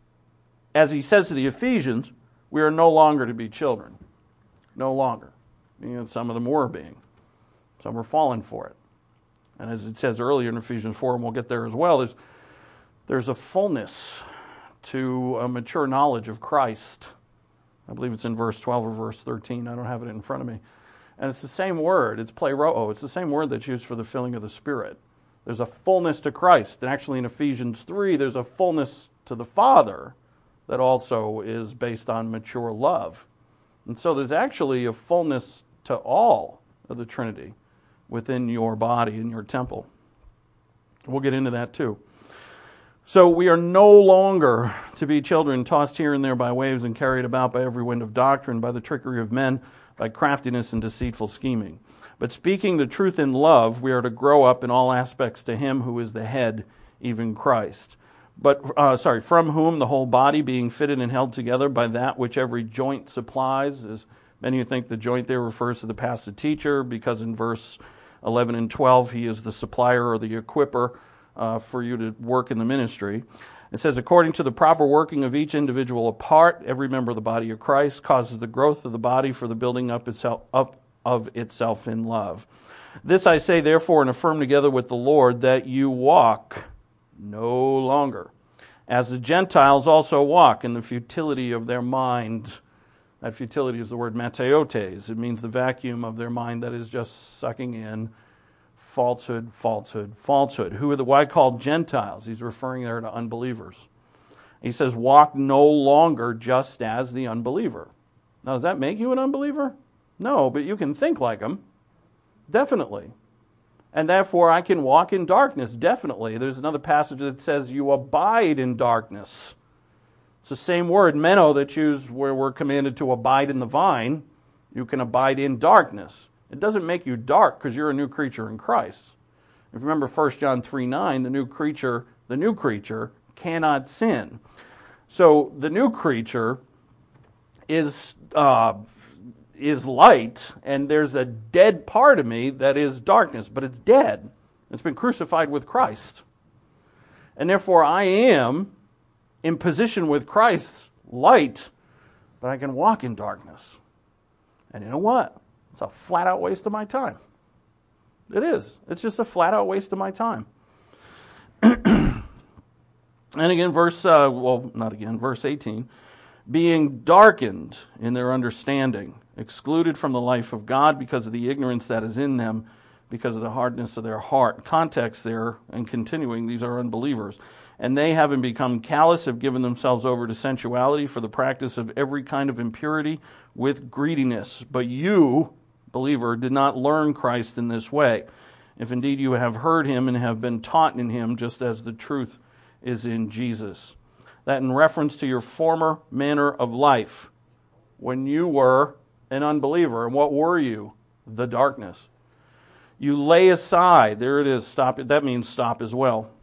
as he says to the Ephesians, we are no longer to be children. No longer. Some of them were being. Some were falling for it. And as it says earlier in Ephesians 4, and we'll get there as well, there's a fullness to a mature knowledge of Christ. I believe it's in verse 12 or verse 13. I don't have it in front of me. And it's the same word. It's pleroo. It's the same word that's used for the filling of the Spirit. There's a fullness to Christ. And actually in Ephesians 3, there's a fullness to the Father that also is based on mature love. And so there's actually a fullness to all of the Trinity within your body, in your temple. We'll get into that too. So we are no longer to be children tossed here and there by waves and carried about by every wind of doctrine, by the trickery of men, by craftiness and deceitful scheming. But speaking the truth in love, we are to grow up in all aspects to Him who is the head, even Christ. From whom the whole body, being fitted and held together by that which every joint supplies, as many who think the joint there refers to the pastor teacher, because in verse 11 and 12 he is the supplier or the equipper for you to work in the ministry. It says, according to the proper working of each individual apart, every member of the body of Christ causes the growth of the body for the building up of itself in love. This I say, therefore, and affirm together with the Lord, that you walk no longer, as the Gentiles also walk in the futility of their mind. That futility is the word mateotes. It means the vacuum of their mind that is just sucking in falsehood, falsehood, falsehood. Who are the why called Gentiles? He's referring there to unbelievers. He says, walk no longer just as the unbeliever. Now, does that make you an unbeliever? No, but you can think like them. Definitely. And therefore, I can walk in darkness. Definitely. There's another passage that says you abide in darkness. It's the same word, meno, that's used where we're commanded to abide in the vine. You can abide in darkness. It doesn't make you dark because you're a new creature in Christ. If you remember 1 John 3:9, the new creature cannot sin. So the new creature is light, and there's a dead part of me that is darkness, but it's dead. It's been crucified with Christ. And therefore I am in position with Christ's light, but I can walk in darkness. And you know what? It's a flat-out waste of my time. It is. It's just a flat-out waste of my time. And again, verse 18. Being darkened in their understanding, excluded from the life of God because of the ignorance that is in them, because of the hardness of their heart. Context there, and continuing, these are unbelievers. And they, having become callous, have given themselves over to sensuality for the practice of every kind of impurity with greediness. But you, believer, did not learn Christ in this way, if indeed you have heard Him and have been taught in Him, just as the truth is in Jesus. That in reference to your former manner of life, when you were an unbeliever, and what were you? The darkness. You lay aside, there it is, stop. That means stop as well.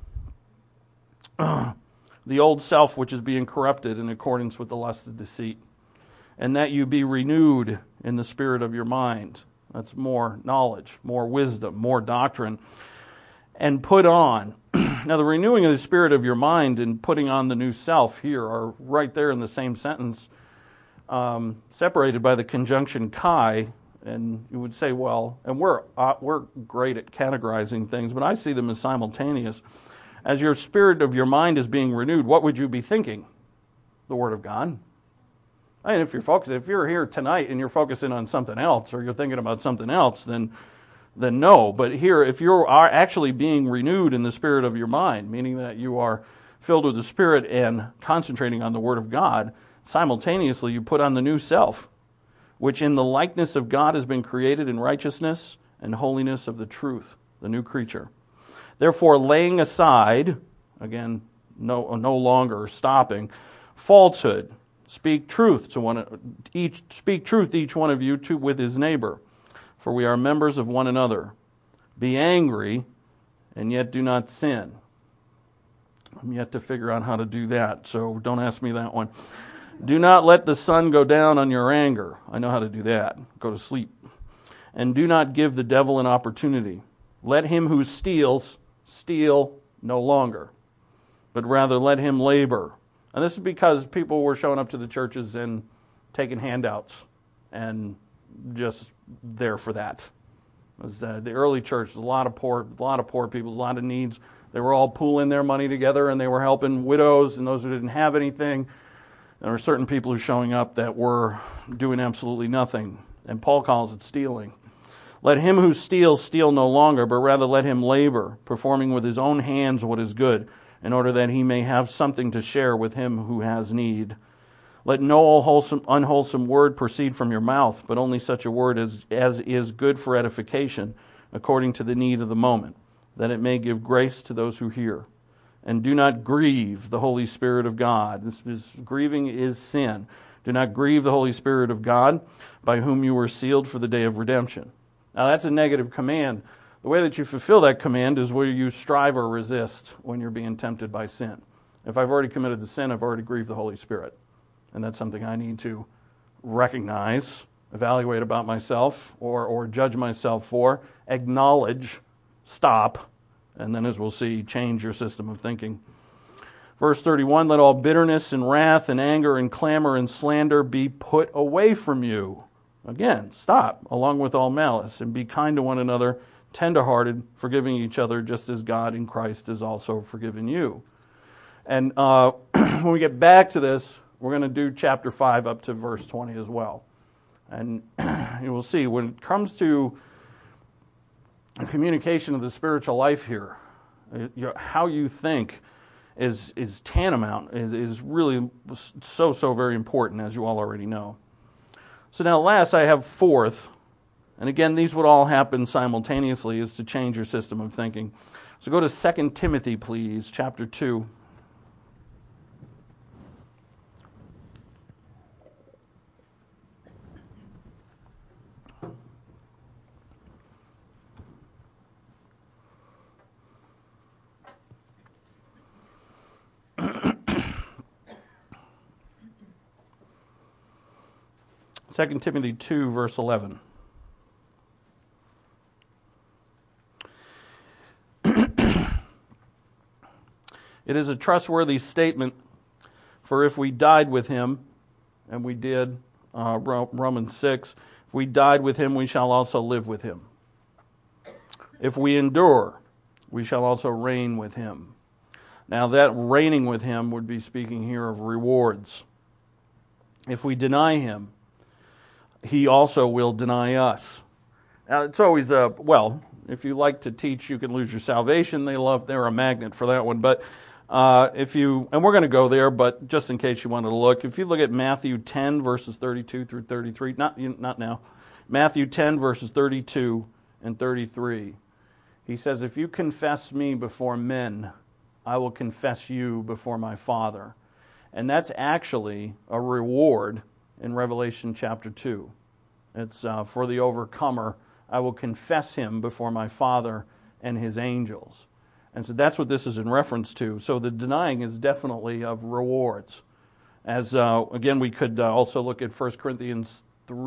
The old self which is being corrupted in accordance with the lust of deceit, and that you be renewed in the spirit of your mind. That's more knowledge, more wisdom, more doctrine. And put on. Now the renewing of the spirit of your mind and putting on the new self here are right there in the same sentence, separated by the conjunction kai. And you would say, well, and we're great at categorizing things, but I see them as simultaneous. As your spirit of your mind is being renewed, what would you be thinking? The Word of God. I mean, if you're here tonight and you're focusing on something else, or you're thinking about something else, then no. But here, if you are actually being renewed in the spirit of your mind, meaning that you are filled with the Spirit and concentrating on the Word of God, simultaneously you put on the new self, which in the likeness of God has been created in righteousness and holiness of the truth, the new creature. Therefore, laying aside, again, no longer stopping, falsehood, speak truth each one of you with his neighbor, for we are members of one another. Be angry, and yet do not sin. I'm yet to figure out how to do that, so don't ask me that one. Do not let the sun go down on your anger. I know how to do that. Go to sleep. and do not give the devil an opportunity. Let him who steals, steal no longer, but rather let him labor. And this is because people were showing up to the churches and taking handouts and just there for that. It was, the early church, a lot of poor people, a lot of needs. They were all pooling their money together, and they were helping widows and those who didn't have anything. There were certain people who showing up that were doing absolutely nothing. And Paul calls it stealing. Let him who steals steal no longer, but rather let him labor, performing with his own hands what is good, in order that he may have something to share with him who has need. Let no unwholesome word proceed from your mouth, but only such a word as is good for edification, according to the need of the moment, that it may give grace to those who hear. And do not grieve the Holy Spirit of God. Grieving is sin. Do not grieve the Holy Spirit of God, by whom you were sealed for the day of redemption. Now that's a negative command. The way that you fulfill that command is where you strive or resist when you're being tempted by sin. If I've already committed the sin, I've already grieved the Holy Spirit. And that's something I need to recognize, evaluate about myself, or judge myself for, acknowledge, stop, and then, as we'll see, change your system of thinking. Verse 31, let all bitterness and wrath and anger and clamor and slander be put away from you. Again, stop, along with all malice, and be kind to one another, tenderhearted, forgiving each other, just as God in Christ has also forgiven you. And when we get back to this, we're going to do chapter 5 up to verse 20 as well. And you will see, when it comes to the communication of the spiritual life here, how you think is tantamount, is really so very important, as you all already know. So now last I have fourth, and again these would all happen simultaneously, is to change your system of thinking. So go to 2 Timothy, please, chapter 2. Second Timothy 2, verse 11. It is a trustworthy statement, for if we died with him, and we did, Romans 6, if we died with him, we shall also live with him. If we endure, we shall also reign with him. Now that reigning with him would be speaking here of rewards. If we deny him, he also will deny us. Now it's always if you like to teach you can lose your salvation, they're a magnet for that one. But and we're going to go there, but just in case you wanted to look, if you look at Matthew 10 verses 32 through 33, not now, Matthew 10 verses 32 and 33, he says, if you confess me before men, I will confess you before my Father. And that's actually a reward in Revelation chapter 2. It's for the overcomer, I will confess him before my Father and his angels. And so that's what this is in reference to. So the denying is definitely of rewards. As again, we could also look at 1 Corinthians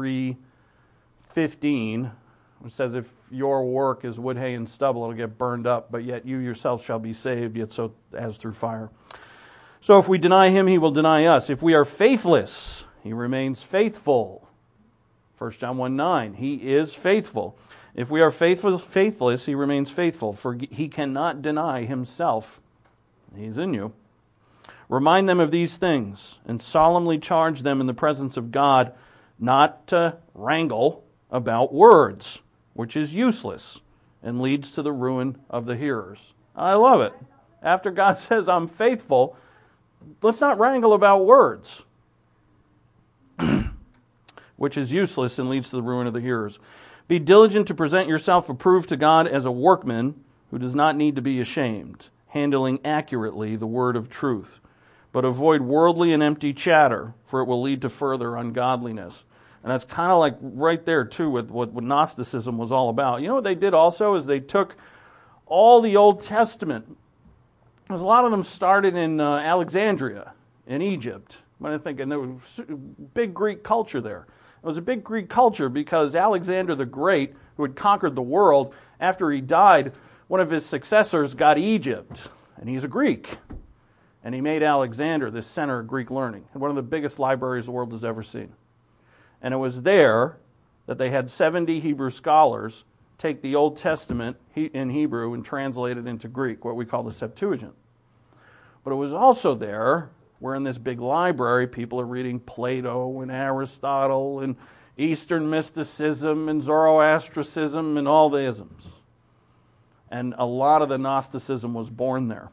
3:15, which says, if your work is wood, hay, and stubble, it'll get burned up, but yet you yourself shall be saved, yet so as through fire. So if we deny him, he will deny us. If we are faithless, he remains faithful. 1 John 1:9, he is faithful. If we are faithless, he remains faithful, for he cannot deny himself. He's in you. Remind them of these things, and solemnly charge them in the presence of God not to wrangle about words, which is useless and leads to the ruin of the hearers. I love it. After God says, I'm faithful, let's not wrangle about words, which is useless and leads to the ruin of the hearers. Be diligent to present yourself approved to God as a workman who does not need to be ashamed, handling accurately the word of truth. But avoid worldly and empty chatter, for it will lead to further ungodliness. And that's kind of like right there, too, with what Gnosticism was all about. You know what they did also is they took all the Old Testament. Because a lot of them started in Alexandria, in Egypt. And there was big Greek culture there. It was a big Greek culture because Alexander the Great, who had conquered the world, after he died, one of his successors got Egypt, and he's a Greek. And he made Alexander the center of Greek learning, one of the biggest libraries the world has ever seen. And it was there that they had 70 Hebrew scholars take the Old Testament in Hebrew and translate it into Greek, what we call the Septuagint. But it was also there where in this big library people are reading Plato and Aristotle and Eastern mysticism and Zoroastrianism and all the isms. And a lot of the Gnosticism was born there.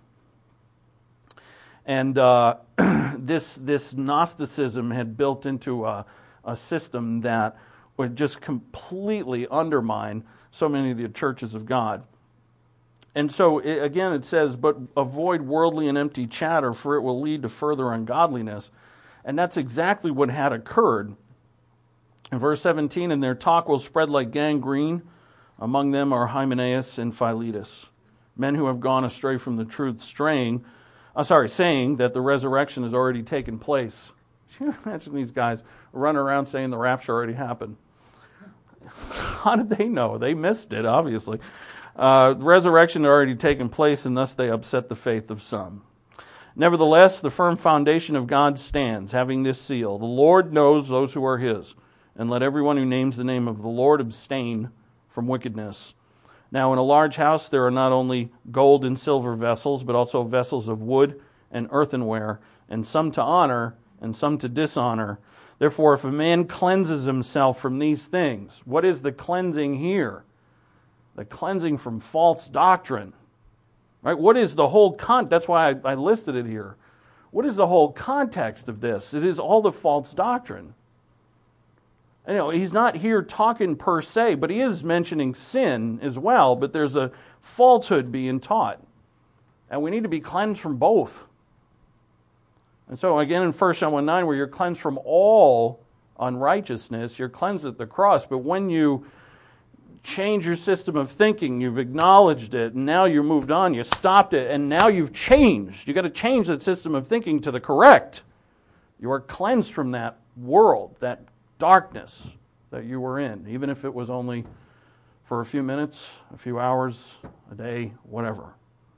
And this Gnosticism had built into a system that would just completely undermine so many of the churches of God. And so, again, it says, but avoid worldly and empty chatter, for it will lead to further ungodliness. And that's exactly what had occurred. In verse 17, and their talk will spread like gangrene. Among them are Hymenaeus and Philetus, men who have gone astray from the truth, saying that the resurrection has already taken place. Can you imagine these guys running around saying the rapture already happened? How did they know? They missed it, obviously. Resurrection had already taken place, and thus they upset the faith of some. Nevertheless, the firm foundation of God stands, having this seal: the Lord knows those who are his, and let everyone who names the name of the Lord abstain from wickedness. Now in a large house there are not only gold and silver vessels, but also vessels of wood and earthenware, and some to honor and some to dishonor. Therefore, if a man cleanses himself from these things, what is the cleansing here? The cleansing from false doctrine. Right? What is the whole that's why I listed it here. What is the whole context of this? It is all the false doctrine. And, he's not here talking per se, but he is mentioning sin as well, but there's a falsehood being taught. And we need to be cleansed from both. And so again in 1 John 1:9, where you're cleansed from all unrighteousness, you're cleansed at the cross. But when you change your system of thinking, you've acknowledged it, and now you're moved on, you stopped it, and now you've changed. You've got to change that system of thinking to the correct. You are cleansed from that world, that darkness that you were in, even if it was only for a few minutes, a few hours, a day, whatever.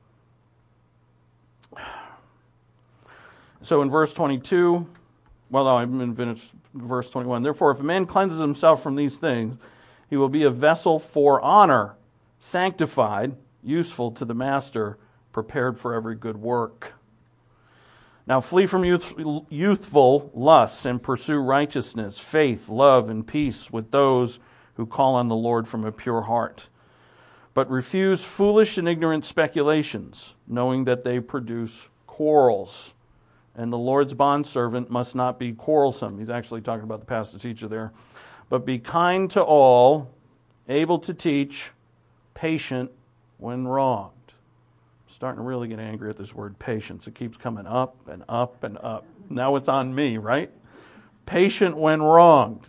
So in verse 22, I'm in verse 21. Therefore, if a man cleanses himself from these things, he will be a vessel for honor, sanctified, useful to the master, prepared for every good work. Now flee from youthful lusts and pursue righteousness, faith, love, and peace with those who call on the Lord from a pure heart. But refuse foolish and ignorant speculations, knowing that they produce quarrels. And the Lord's bondservant must not be quarrelsome. He's actually talking about the pastor teacher there. But be kind to all, able to teach, patient when wronged. I'm starting to really get angry at this word patience. It keeps coming up and up and up. Now it's on me, right? Patient when wronged.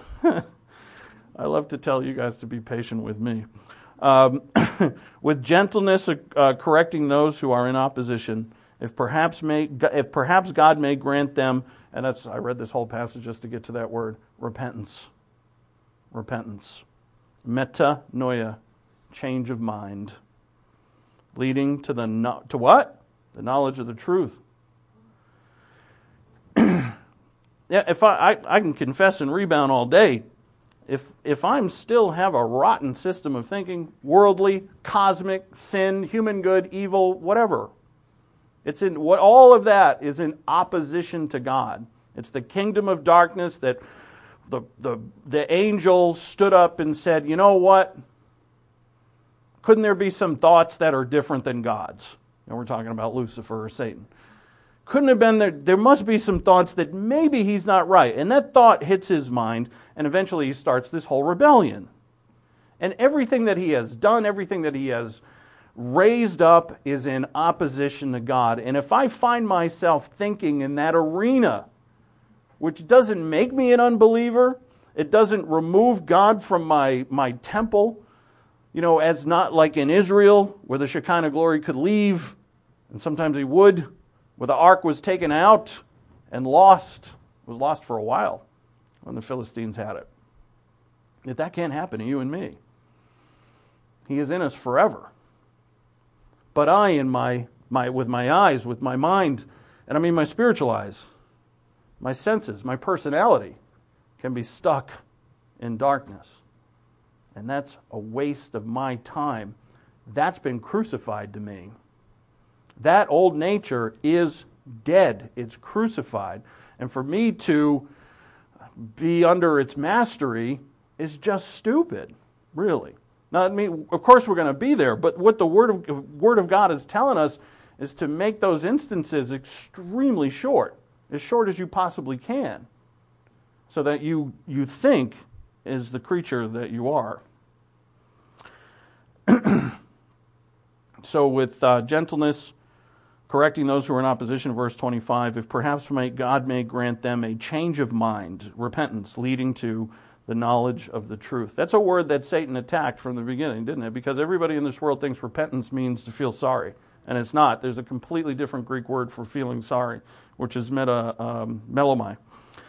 I love to tell you guys to be patient with me. With gentleness correcting those who are in opposition, if perhaps God may grant them, and I read this whole passage just to get to that word, repentance. Repentance. Metanoia, change of mind, leading to what? The knowledge of the truth. Yeah, if I can confess and rebound all day. If I'm still have a rotten system of thinking, worldly, cosmic, sin, human good, evil, whatever, all of that is in opposition to God. It's the kingdom of darkness that the angel stood up and said, you know what? Couldn't there be some thoughts that are different than God's? And we're talking about Lucifer or Satan. Couldn't have been there must be some thoughts that maybe he's not right. And that thought hits his mind, and eventually he starts this whole rebellion. And everything that he has done, everything that he has raised up is in opposition to God. And if I find myself thinking in that arena, which doesn't make me an unbeliever, it doesn't remove God from my temple, as not like in Israel, where the Shekinah glory could leave, and sometimes he would, where the ark was taken out and was lost for a while. when the Philistines had it. That can't happen to you and me. He is in us forever. But I, with my eyes, with my mind, and I mean my spiritual eyes, my senses, my personality, can be stuck in darkness. And that's a waste of my time. That's been crucified to me. That old nature is dead. It's crucified. And for me to be under its mastery is just stupid, really. Now, I mean, of course we're going to be there, but what the Word of God is telling us is to make those instances extremely short as you possibly can, so that you think as the creature that you are. So with gentleness, correcting those who are in opposition, verse 25, if perhaps God may grant them a change of mind, repentance, leading to the knowledge of the truth. That's a word that Satan attacked from the beginning, didn't it? Because everybody in this world thinks repentance means to feel sorry, and it's not. There's a completely different Greek word for feeling sorry, which is melomai.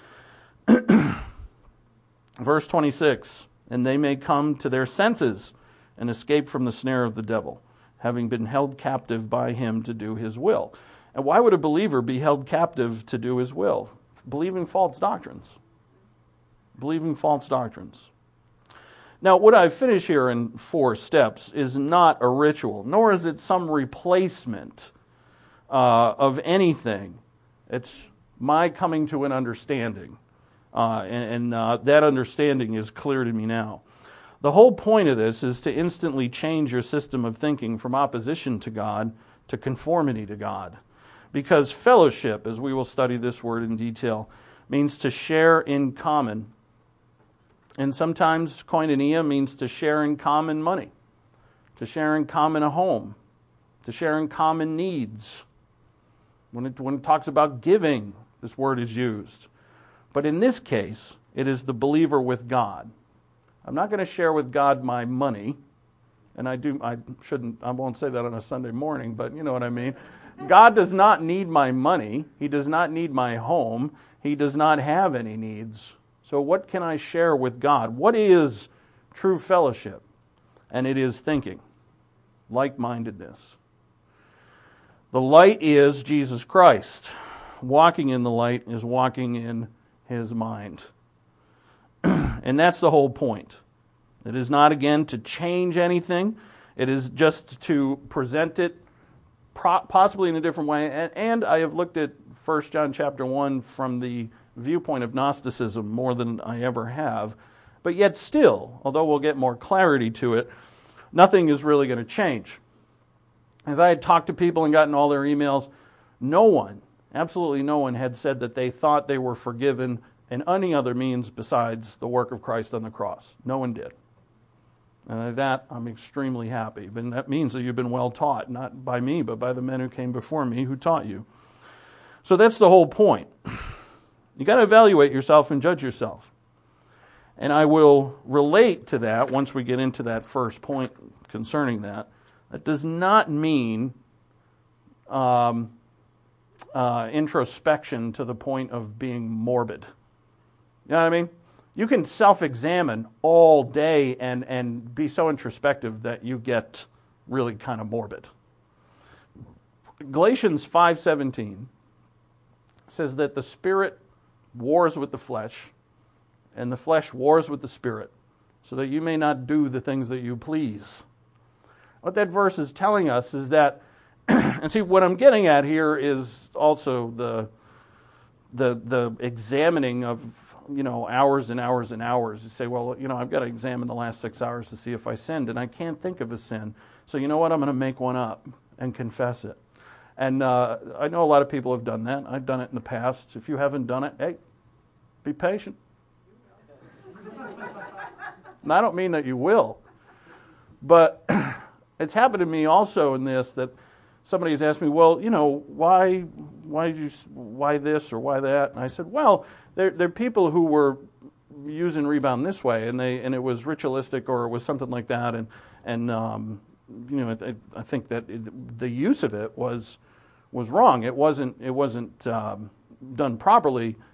Verse 26, and they may come to their senses and escape from the snare of the devil, having been held captive by him to do his will. And why would a believer be held captive to do his will? Believing false doctrines. Believing false doctrines. Now, what I finish here in 4 steps is not a ritual, nor is it some replacement of anything. It's my coming to an understanding. And that understanding is clear to me now. The whole point of this is to instantly change your system of thinking from opposition to God to conformity to God. Because fellowship, as we will study this word in detail, means to share in common. And sometimes koinonia means to share in common money, to share in common a home, to share in common needs. When it talks about giving, this word is used. But in this case, it is the believer with God. I'm not going to share with God my money, and I won't say that on a Sunday morning, but you know what I mean. God does not need my money. He does not need my home. He does not have any needs. So what can I share with God? What is true fellowship? And it is thinking, like-mindedness. The light is Jesus Christ. Walking in the light is walking in His mind. And that's the whole point. It is not, again, to change anything. It is just to present it possibly in a different way. And I have looked at 1 John chapter 1 from the viewpoint of Gnosticism more than I ever have. But yet still, although we'll get more clarity to it, nothing is really going to change. As I had talked to people and gotten all their emails, no one, absolutely no one, had said that they thought they were forgiven in any other means besides the work of Christ on the cross. No one did. And that I'm extremely happy. But that means that you've been well taught, not by me, but by the men who came before me who taught you. So that's the whole point. You got to evaluate yourself and judge yourself. And I will relate to that once we get into that first point concerning that. That does not mean introspection to the point of being morbid. You know what I mean? You can self-examine all day and be so introspective that you get really kind of morbid. Galatians 5:17 says that the Spirit wars with the flesh, and the flesh wars with the Spirit, so that you may not do the things that you please. What that verse is telling us is that, and see, what I'm getting at here is also the examining of, hours and hours and hours. You say, well, I've got to examine the last 6 hours to see if I sinned, and I can't think of a sin. So you know what? I'm going to make one up and confess it. And I know a lot of people have done that. I've done it in the past. If you haven't done it, hey, be patient. And I don't mean that you will. But it's happened to me also in this, that somebody has asked me, well, why this or why that? And I said, well, there are people who were using rebound this way, and it was ritualistic or it was something like that, and I think that the use of it was wrong. It wasn't done properly,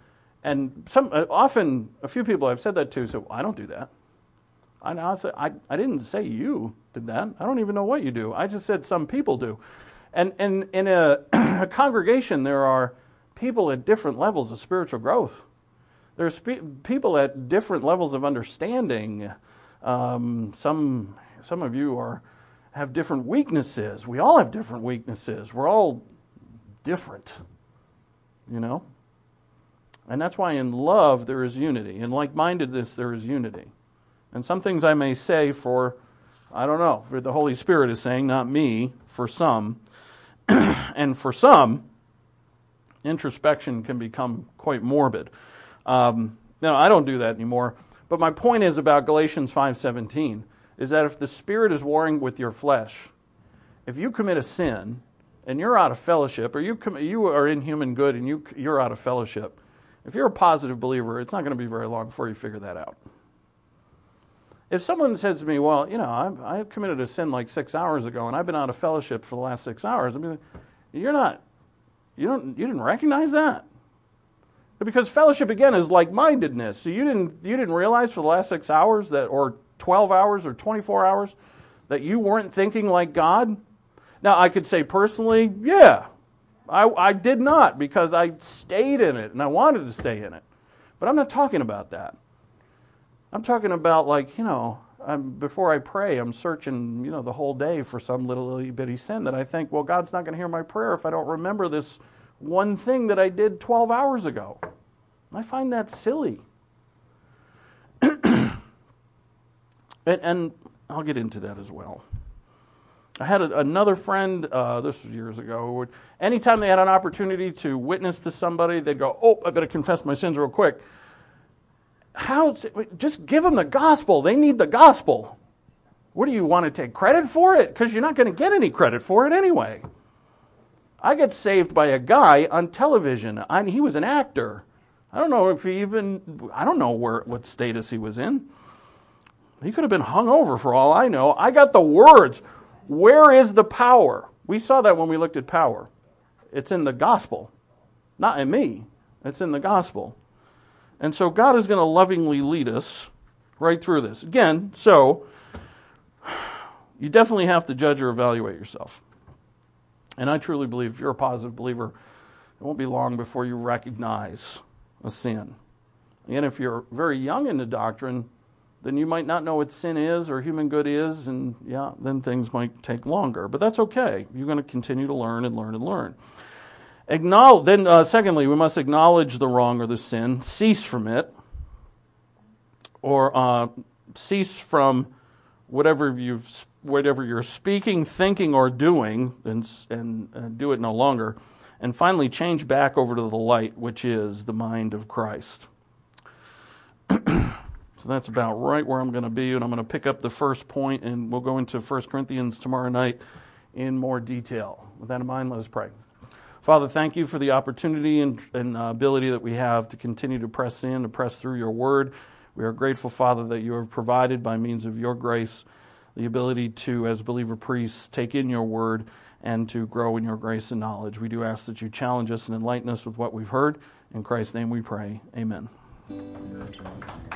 And often, a few people I've said that to say, well, I don't do that. I didn't say you did that. I don't even know what you do. I just said some people do. And in a congregation, there are people at different levels of spiritual growth. There's people at different levels of understanding. Some of you have different weaknesses. We all have different weaknesses. We're all different, you know? And that's why in love there is unity. In like-mindedness there is unity. And some things I may say for the Holy Spirit is saying, not me, for some. And for some, introspection can become quite morbid. I don't do that anymore. But my point is about Galatians 5:17, is that if the Spirit is warring with your flesh, if you commit a sin and you're out of fellowship, or you are in human good and you're out of fellowship, if you're a positive believer, it's not going to be very long before you figure that out. If someone says to me, well, I committed a sin like 6 hours ago and I've been out of fellowship for the last 6 hours, I mean, you didn't recognize that? Because fellowship, again, is like-mindedness. So you didn't realize for the last 6 hours or 12 hours or 24 hours that you weren't thinking like God? Now, I could say personally, yeah, I did not, because I stayed in it and I wanted to stay in it. But I'm not talking about that. I'm talking about before I pray, I'm searching, the whole day for some little bitty sin that I think, well, God's not going to hear my prayer if I don't remember this one thing that I did 12 hours ago. I find that silly. and I'll get into that as well. I had another friend, this was years ago, anytime they had an opportunity to witness to somebody, they'd go, oh, I better confess my sins real quick. Just give them the gospel. They need the gospel. What do you want to take credit for it? Because you're not going to get any credit for it anyway. I got saved by a guy on television. He was an actor. I don't know what status he was in. He could have been hung over for all I know. I got the words. Where is the power? We saw that when we looked at power. It's in the gospel. Not in me. It's in the gospel. And so God is going to lovingly lead us right through this. Again, so you definitely have to judge or evaluate yourself. And I truly believe if you're a positive believer, it won't be long before you recognize a sin. And if you're very young in the doctrine, then you might not know what sin is or human good is, and then things might take longer. But that's okay. You're going to continue to learn and learn and learn. Secondly, we must acknowledge the wrong or the sin, cease from it, or cease from whatever you're speaking, thinking, or doing, and do it no longer. And finally, change back over to the light, which is the mind of Christ. So that's about right where I'm going to be, and I'm going to pick up the first point, and we'll go into 1 Corinthians tomorrow night in more detail. With that in mind, let us pray. Father, thank you for the opportunity and ability that we have to continue to press in, to press through your word. We are grateful, Father, that you have provided by means of your grace the ability to, as believer priests, take in your word and to grow in your grace and knowledge. We do ask that you challenge us and enlighten us with what we've heard. In Christ's name we pray. Amen.